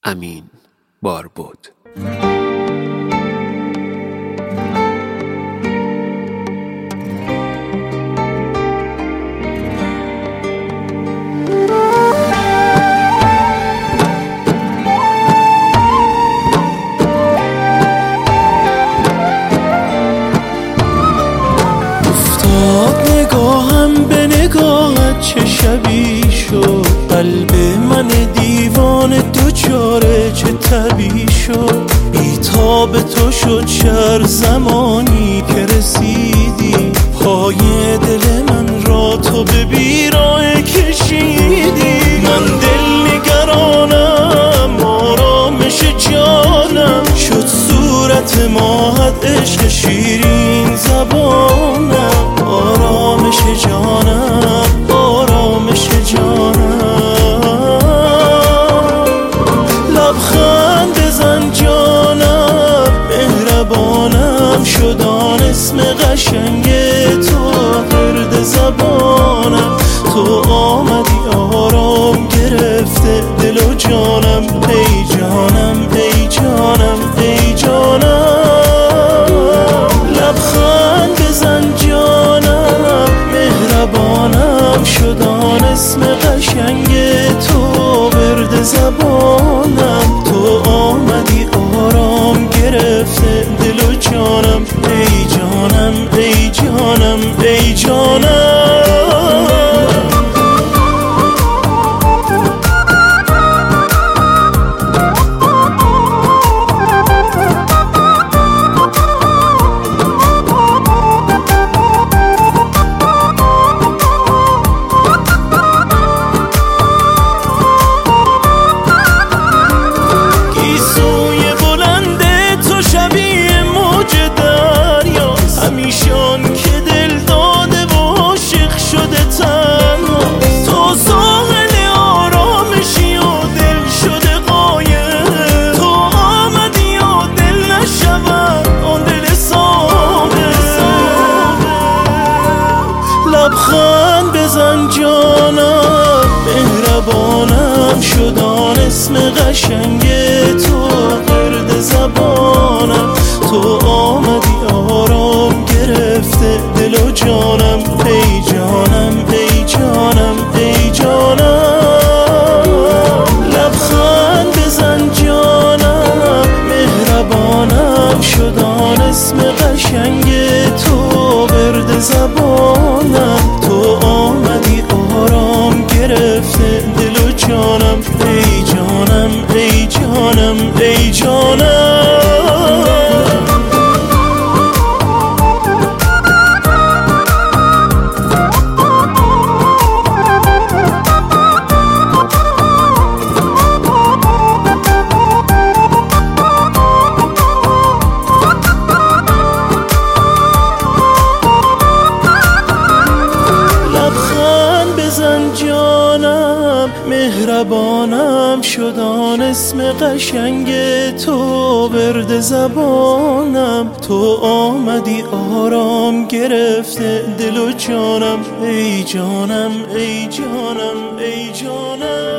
امین باربد. افتاد نگاهم به نگاهت چه شبی شد، قلب من دیوانه دوچاره چه تبی شد. بیتاب تو شد شهر زمانی که رسیدی، پای دل من را تو به بیراه کشیدی. من دل نگرانم آرامش جانم شد صورت ماهت، عشق شیرین زبانم آرامش جانم آرامش جانم. لبخند بزن جانم مهربانم شد آن اسم قشنگ تو ورد زبانم. تو آمدی آرام گرفته دل و جانم، ای جانم ای جانم ای جانم. لبخند بزن جانم مهربانم شد آن اسم قشنگ تو ورد زبانم. تو آمدی آرام گرفته دل و جانم، ای جانم ای جانم ای جانم. لبخند بزن جانم مهربانم شد آن اسم قشنگ تو ورد زبانم. تو آمدی آرام گرفته دل و جانم، ای جانم ای جانم ای جانم. لبخند بزن جانم مهربانم شد آن اسم قشنگ تو ورد زبانم. تو آمدی آرام گرفته دل و جانم، ای جانم ای جانم ای جانم. جانم مهربانم شد آن اسم قشنگ تو ورد زبانم. تو آمدی آرام گرفته دل و جانم، ای جانم ای جانم ای جانم.